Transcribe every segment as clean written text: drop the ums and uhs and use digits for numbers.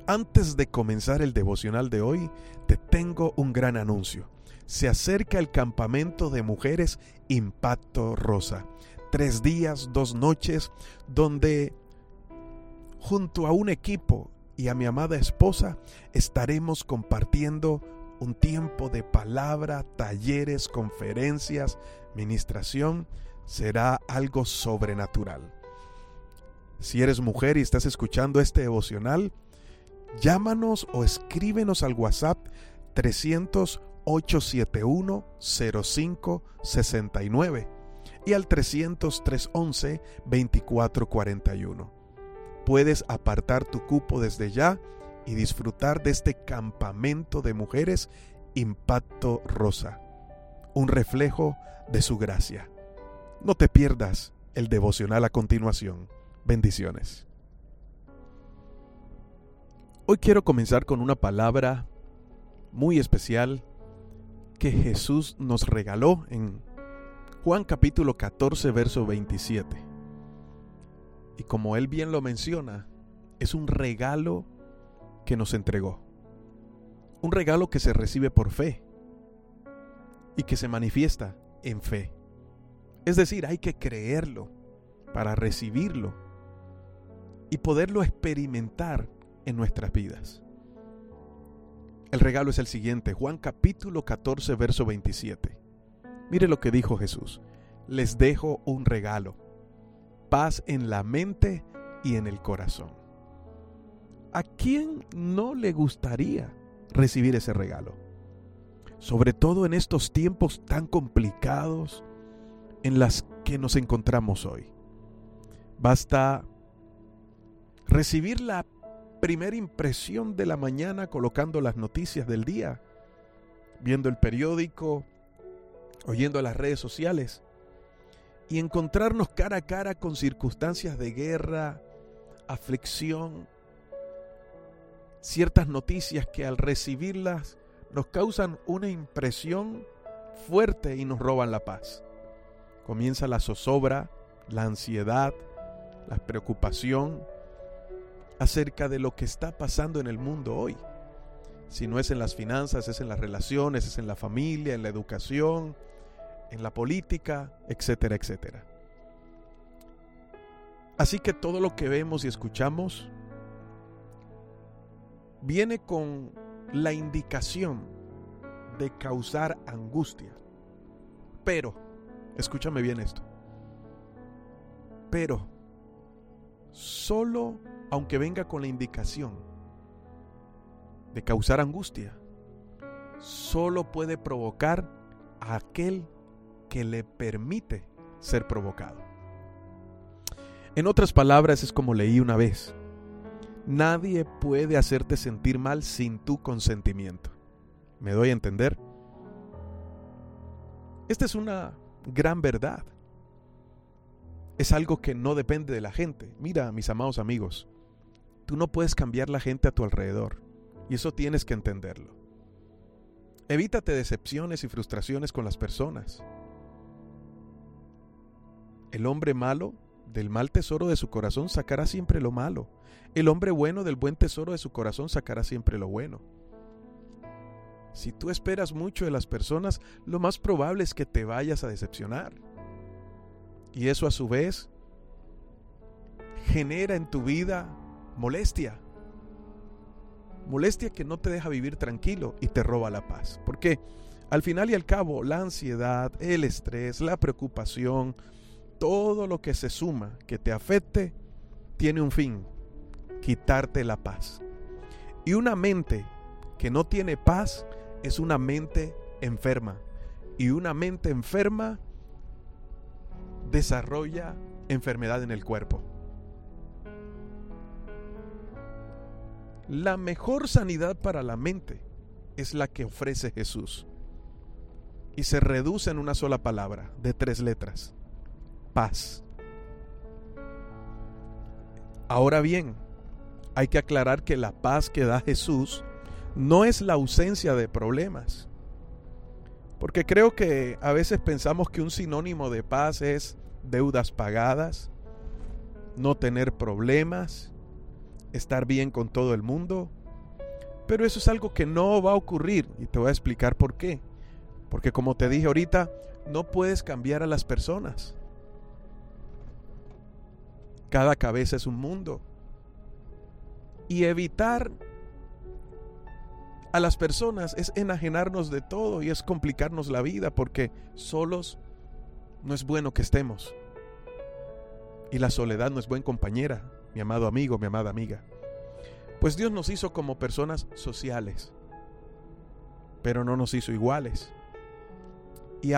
Antes de comenzar el devocional de hoy, te tengo un gran anuncio. Se acerca el campamento de mujeres Impacto Rosa. 3 días, 2 noches, donde junto a un equipo y a mi amada esposa estaremos compartiendo un tiempo de palabra, talleres, conferencias, ministración. Será algo sobrenatural. Si eres mujer y estás escuchando este devocional, llámanos o escríbenos al WhatsApp 300-871-0569 y al 300-311-2441. Puedes apartar tu cupo desde ya y disfrutar de este campamento de mujeres Impacto Rosa, un reflejo de su gracia. No te pierdas el devocional a continuación. Bendiciones. Hoy quiero comenzar con una palabra muy especial que Jesús nos regaló en Juan capítulo 14, verso 27. Y como él bien lo menciona, es un regalo que nos entregó. Un regalo que se recibe por fe y que se manifiesta en fe. Es decir, hay que creerlo para recibirlo y poderlo experimentar en nuestras vidas. El regalo es el siguiente, Juan capítulo 14, verso 27. Mire lo que dijo Jesús: les dejo un regalo, paz en la mente y en el corazón. ¿A quién no le gustaría recibir ese regalo? Sobre todo en estos tiempos tan complicados en las que nos encontramos hoy. Basta recibir la primera impresión de la mañana colocando las noticias del día, viendo el periódico, oyendo las redes sociales y encontrarnos cara a cara con circunstancias de guerra, aflicción, ciertas noticias que al recibirlas nos causan una impresión fuerte y nos roban la paz. Comienza la zozobra, la ansiedad, la preocupación acerca de lo que está pasando en el mundo hoy. Si no es en las finanzas, es en las relaciones, es en la familia, en la educación, en la política, etcétera, etcétera. Así que todo lo que vemos y escuchamos viene con la indicación de causar angustia. Pero, escúchame bien esto, pero solo aunque venga con la indicación de causar angustia, solo puede provocar a aquel que le permite ser provocado. En otras palabras, es como leí una vez: nadie puede hacerte sentir mal sin tu consentimiento. ¿Me doy a entender? Esta es una gran verdad. Es algo que no depende de la gente. Mira, mis amados amigos, tú no puedes cambiar la gente a tu alrededor, y eso tienes que entenderlo. Evítate decepciones y frustraciones con las personas. El hombre malo del mal tesoro de su corazón sacará siempre lo malo. El hombre bueno del buen tesoro de su corazón sacará siempre lo bueno. Si tú esperas mucho de las personas, lo más probable es que te vayas a decepcionar. Y eso a su vez genera en tu vida molestia. Molestia que no te deja vivir tranquilo y te roba la paz. Porque al final y al cabo, la ansiedad, el estrés, la preocupación, todo lo que se suma, que te afecte, tiene un fin: quitarte la paz. Y una mente que no tiene paz es una mente enferma. Y una mente enferma desarrolla enfermedad en el cuerpo. La mejor sanidad para la mente es la que ofrece Jesús. Y se reduce en una sola palabra, de 3 letras: paz. Ahora bien, hay que aclarar que la paz que da Jesús no es la ausencia de problemas. Porque creo que a veces pensamos que un sinónimo de paz es deudas pagadas, no tener problemas, estar bien con todo el mundo. Pero eso es algo que no va a ocurrir y te voy a explicar por qué. Porque como te dije ahorita, no puedes cambiar a las personas. Cada cabeza es un mundo. Y evitar a las personas es enajenarnos de todo y es complicarnos la vida, porque solos no es bueno que estemos. Y la soledad no es buena compañera, mi amado amigo, mi amada amiga. Pues Dios nos hizo como personas sociales, pero no nos hizo iguales. Y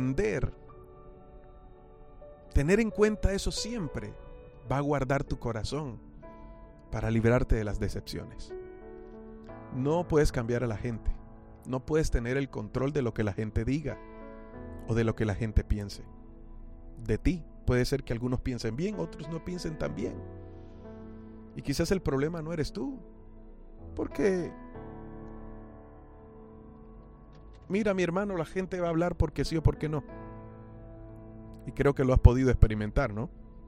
tener en cuenta eso siempre, va a guardar tu corazón para librarte de las decepciones. No puedes cambiar a la gente. No puedes tener el control de lo que la gente diga o de lo que la gente piense. De ti puede ser que algunos piensen bien, otros no piensen tan bien. Y quizás el problema no eres tú. Porque, mira, mi hermano, la gente va a hablar porque sí o porque no. Y creo que lo has podido experimentar, ¿no?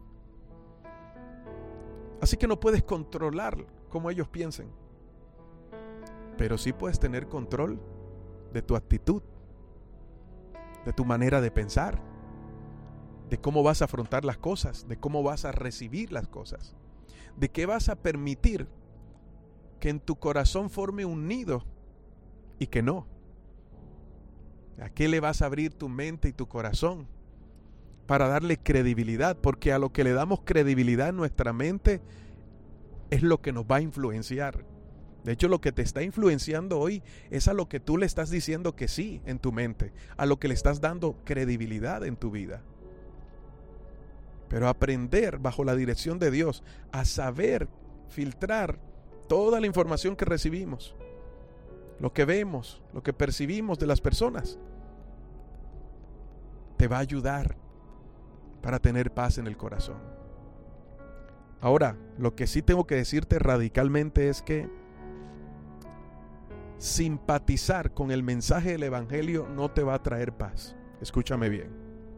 Así que no puedes controlar cómo ellos piensen. Pero sí puedes tener control de tu actitud, de tu manera de pensar, de cómo vas a afrontar las cosas, de cómo vas a recibir las cosas, de qué vas a permitir que en tu corazón forme un nido y que no. ¿A qué le vas a abrir tu mente y tu corazón para darle credibilidad? Porque a lo que le damos credibilidad en nuestra mente es lo que nos va a influenciar. De hecho, lo que te está influenciando hoy es a lo que tú le estás diciendo que sí en tu mente, a lo que le estás dando credibilidad en tu vida. Pero aprender bajo la dirección de Dios a saber filtrar toda la información que recibimos, lo que vemos, lo que percibimos de las personas, te va a ayudar para tener paz en el corazón. Ahora, lo que sí tengo que decirte radicalmente es que simpatizar con el mensaje del evangelio no te va a traer paz. Escúchame bien.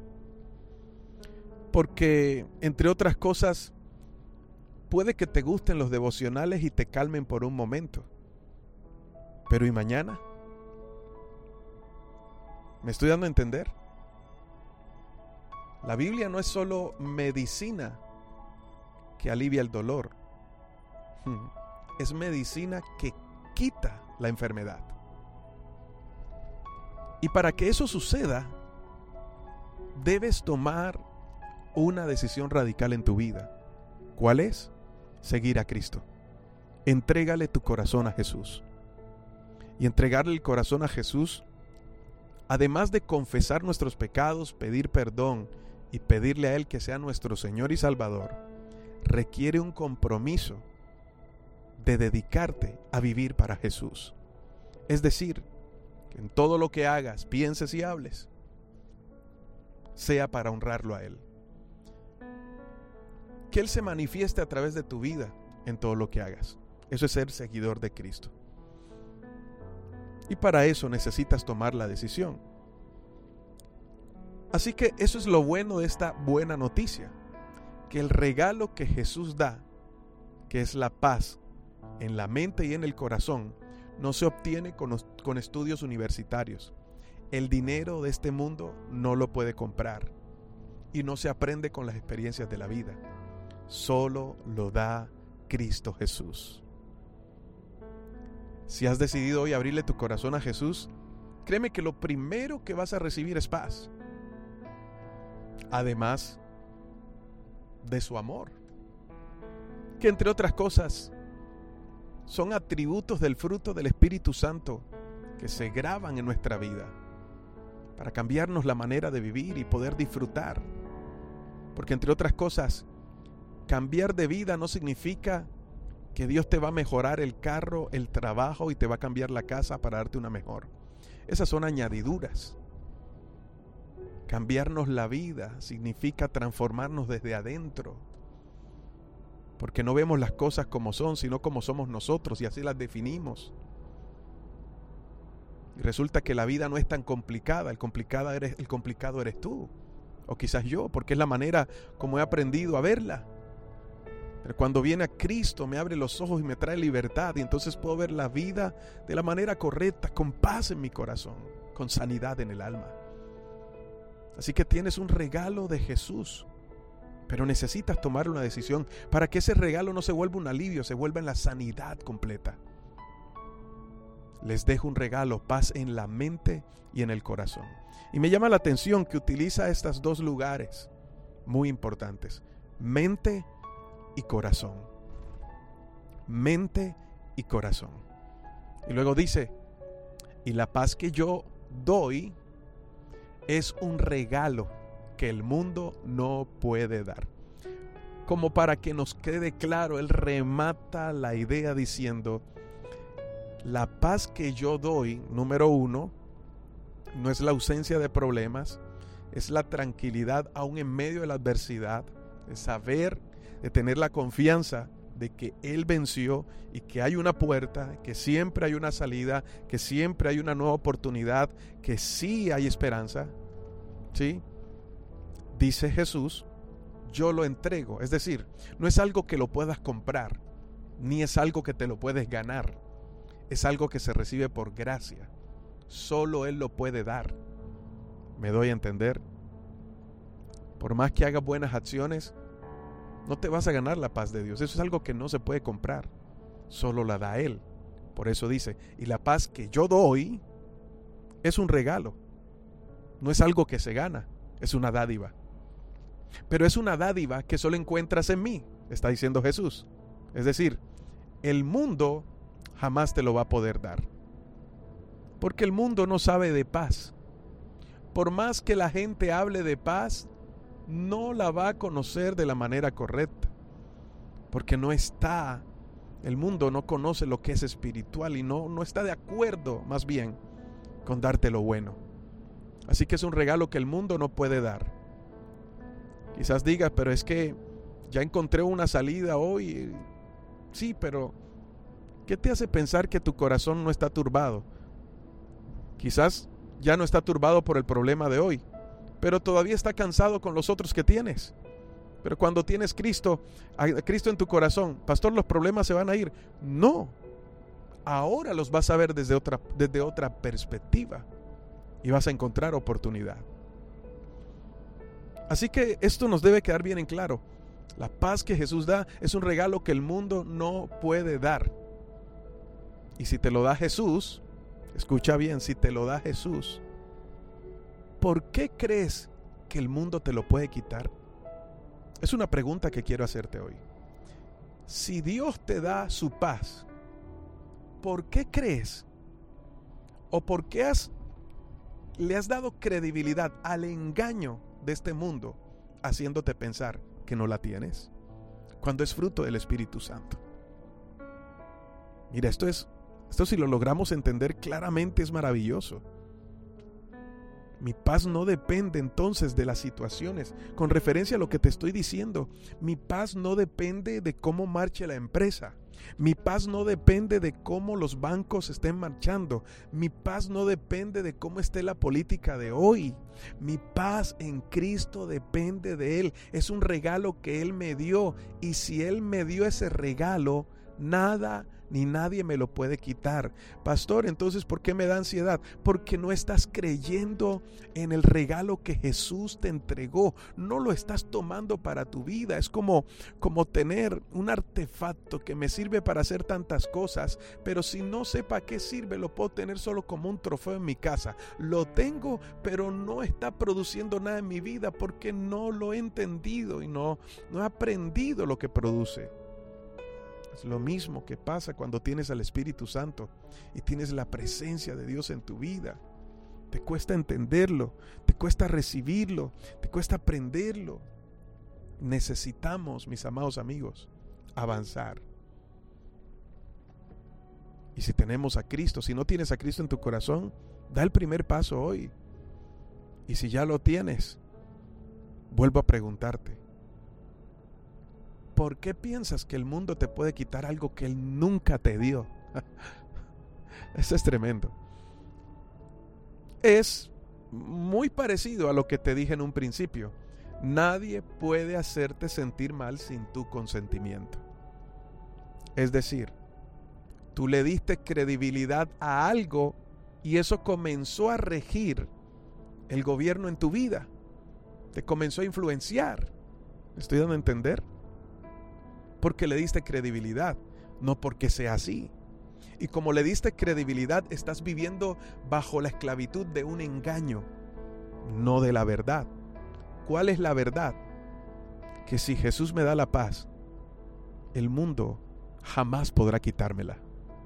Porque, entre otras cosas, puede que te gusten los devocionales y te calmen por un momento. Pero ¿y mañana? ¿Me estoy dando a entender? La Biblia no es solo medicina que alivia el dolor. Es medicina que quita la enfermedad. Y para que eso suceda, debes tomar una decisión radical en tu vida. ¿Cuál es? Seguir a Cristo. Entrégale tu corazón a Jesús. Y entregarle el corazón a Jesús, además de confesar nuestros pecados, pedir perdón y pedirle a Él que sea nuestro Señor y Salvador, requiere un compromiso de dedicarte a vivir para Jesús. Es decir, que en todo lo que hagas, pienses y hables, sea para honrarlo a Él. Que Él se manifieste a través de tu vida en todo lo que hagas. Eso es ser seguidor de Cristo. Y para eso necesitas tomar la decisión. Así que eso es lo bueno de esta buena noticia, que el regalo que Jesús da, que es la paz en la mente y en el corazón, no se obtiene con estudios universitarios. El dinero de este mundo no lo puede comprar y no se aprende con las experiencias de la vida. Solo lo da Cristo Jesús. Si has decidido hoy abrirle tu corazón a Jesús, créeme que lo primero que vas a recibir es paz. Además de su amor, que entre otras cosas son atributos del fruto del Espíritu Santo que se graban en nuestra vida para cambiarnos la manera de vivir y poder disfrutar. Porque entre otras cosas, cambiar de vida no significa que Dios te va a mejorar el carro, el trabajo y te va a cambiar la casa para darte una mejor. Esas son añadiduras. Cambiarnos la vida significa transformarnos desde adentro. Porque no vemos las cosas como son, sino como somos nosotros y así las definimos. Y resulta que la vida no es tan complicada, el complicado eres tú. O quizás yo, porque es la manera como he aprendido a verla. Pero cuando viene a Cristo me abre los ojos y me trae libertad, y entonces puedo ver la vida de la manera correcta, con paz en mi corazón, con sanidad en el alma. Así que tienes un regalo de Jesús, pero necesitas tomar una decisión para que ese regalo no se vuelva un alivio, se vuelva en la sanidad completa. Les dejo un regalo, paz en la mente y en el corazón. Y me llama la atención que utiliza estos dos lugares muy importantes: mente y corazón. Mente y corazón. Y luego dice: y la paz que yo doy es un regalo que el mundo no puede dar. Como para que nos quede claro, él remata la idea diciendo: la paz que yo doy, número uno, no es la ausencia de problemas, es la tranquilidad aún en medio de la adversidad, es saber, de tener la confianza de que Él venció y que hay una puerta, que siempre hay una salida, que siempre hay una nueva oportunidad, que sí hay esperanza. ¿Sí? Dice Jesús: yo lo entrego. Es decir, no es algo que lo puedas comprar, ni es algo que te lo puedes ganar. Es algo que se recibe por gracia. Solo Él lo puede dar. ¿Me doy a entender? Por más que hagas buenas acciones, no te vas a ganar la paz de Dios. Eso es algo que no se puede comprar. Solo la da Él. Por eso dice: y la paz que yo doy es un regalo. No es algo que se gana, es una dádiva. Pero es una dádiva que solo encuentras en mí, está diciendo Jesús. Es decir, el mundo jamás te lo va a poder dar. Porque el mundo no sabe de paz. Por más que la gente hable de paz, no la va a conocer de la manera correcta. Porque no está, el mundo no conoce lo que es espiritual y no está de acuerdo, más bien, con darte lo bueno. Así que es un regalo que el mundo no puede dar. Quizás digas: pero es que ya encontré una salida hoy. Sí, pero ¿qué te hace pensar que tu corazón no está turbado? Quizás ya no está turbado por el problema de hoy, pero todavía está cansado con los otros que tienes. Pero cuando tienes a Cristo en tu corazón, pastor, ¿los problemas se van a ir? No, ahora los vas a ver desde otra perspectiva y vas a encontrar oportunidad. Así que esto nos debe quedar bien en claro. La paz que Jesús da es un regalo que el mundo no puede dar. Y si te lo da Jesús, escucha bien, si te lo da Jesús, ¿por qué crees que el mundo te lo puede quitar? Es una pregunta que quiero hacerte hoy. Si Dios te da su paz, ¿por qué crees? ¿O por qué le has dado credibilidad al engaño de este mundo, haciéndote pensar que no la tienes, cuando es fruto del Espíritu Santo? Mira, esto si lo logramos entender claramente, es maravilloso. Mi paz no depende entonces de las situaciones. Con referencia a lo que te estoy diciendo, mi paz no depende de cómo marche la empresa. Mi paz no depende de cómo los bancos estén marchando. Mi paz no depende de cómo esté la política de hoy. Mi paz en Cristo depende de Él. Es un regalo que Él me dio. Y si Él me dio ese regalo, nada ni nadie me lo puede quitar. Pastor, entonces ¿por qué me da ansiedad? Porque no estás creyendo en el regalo que Jesús te entregó. No lo estás tomando para tu vida. Es como tener un artefacto que me sirve para hacer tantas cosas, pero si no sé para qué sirve, lo puedo tener solo como un trofeo en mi casa. Lo tengo, pero no está produciendo nada en mi vida porque no lo he entendido y no he aprendido lo que produce. Es lo mismo que pasa cuando tienes al Espíritu Santo y tienes la presencia de Dios en tu vida. Te cuesta entenderlo, te cuesta recibirlo, te cuesta aprenderlo. Necesitamos, mis amados amigos, avanzar. Y si tenemos a Cristo, si no tienes a Cristo en tu corazón, da el primer paso hoy. Y si ya lo tienes, vuelvo a preguntarte: ¿por qué piensas que el mundo te puede quitar algo que Él nunca te dio? Eso es tremendo. Es muy parecido a lo que te dije en un principio. Nadie puede hacerte sentir mal sin tu consentimiento. Es decir, tú le diste credibilidad a algo y eso comenzó a regir el gobierno en tu vida. Te comenzó a influenciar. ¿Me estoy dando a entender? Porque le diste credibilidad, no porque sea así. Y como le diste credibilidad, estás viviendo bajo la esclavitud de un engaño, no de la verdad. ¿Cuál es la verdad? Que si Jesús me da la paz, el mundo jamás podrá quitármela.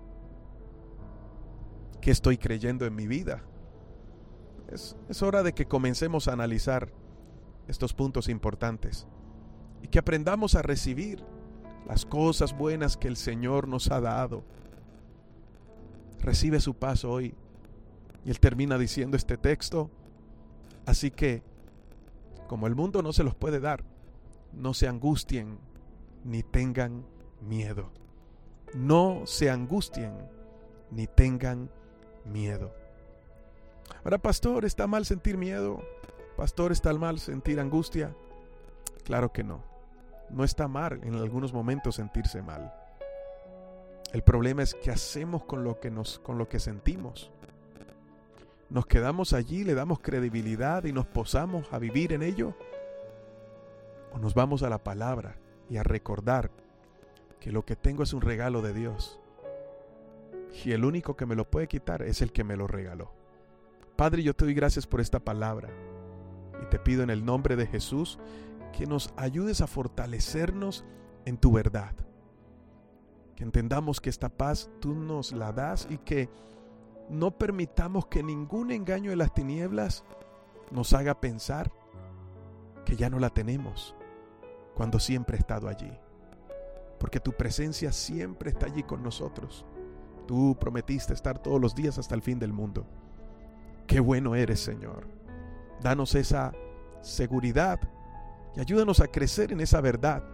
¿Qué estoy creyendo en mi vida? Es hora de que comencemos a analizar estos puntos importantes y que aprendamos a recibir las cosas buenas que el Señor nos ha dado. Recibe su paz hoy. Y Él termina diciendo este texto: así que, como el mundo no se los puede dar, no se angustien ni tengan miedo. No se angustien ni tengan miedo. Ahora, pastor, ¿está mal sentir miedo? Pastor, ¿está mal sentir angustia? Claro que no. No está mal en algunos momentos sentirse mal. El problema es qué hacemos con lo que sentimos. ¿Nos quedamos allí, le damos credibilidad y nos posamos a vivir en ello? ¿O nos vamos a la palabra y a recordar que lo que tengo es un regalo de Dios? Y el único que me lo puede quitar es el que me lo regaló. Padre, yo te doy gracias por esta palabra y te pido en el nombre de Jesús que nos ayudes a fortalecernos en tu verdad. Que entendamos que esta paz tú nos la das y que no permitamos que ningún engaño de las tinieblas nos haga pensar que ya no la tenemos, cuando siempre ha estado allí. Porque tu presencia siempre está allí con nosotros. Tú prometiste estar todos los días hasta el fin del mundo. Qué bueno eres, Señor. Danos esa seguridad y ayúdanos a crecer en esa verdad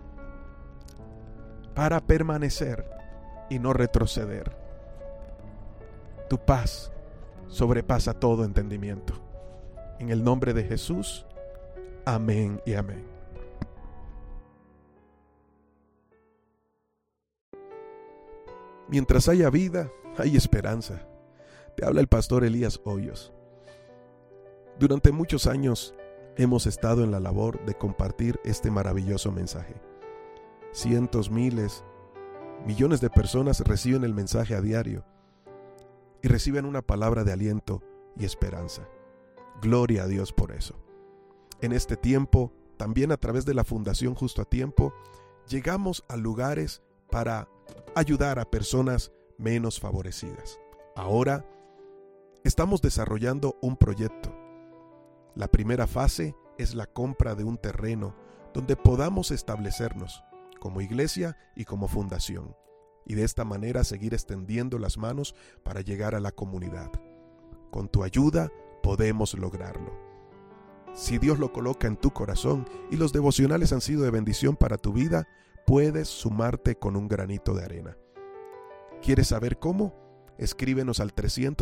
para permanecer y no retroceder. Tu paz sobrepasa todo entendimiento. En el nombre de Jesús, amén y amén. Mientras haya vida, hay esperanza. Te habla el pastor Elías Hoyos. Durante muchos años hemos estado en la labor de compartir este maravilloso mensaje. Cientos, miles, millones de personas reciben el mensaje a diario y reciben una palabra de aliento y esperanza. Gloria a Dios por eso. En este tiempo, también a través de la Fundación Justo a Tiempo, llegamos a lugares para ayudar a personas menos favorecidas. Ahora estamos desarrollando un proyecto. La primera fase es la compra de un terreno donde podamos establecernos como iglesia y como fundación, y de esta manera seguir extendiendo las manos para llegar a la comunidad. Con tu ayuda podemos lograrlo. Si Dios lo coloca en tu corazón y los devocionales han sido de bendición para tu vida, puedes sumarte con un granito de arena. ¿Quieres saber cómo? Escríbenos al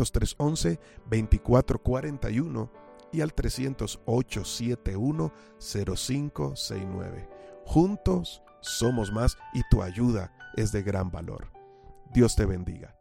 300-311-2441 y al 300-871-0569. Juntos somos más y tu ayuda es de gran valor. Dios te bendiga.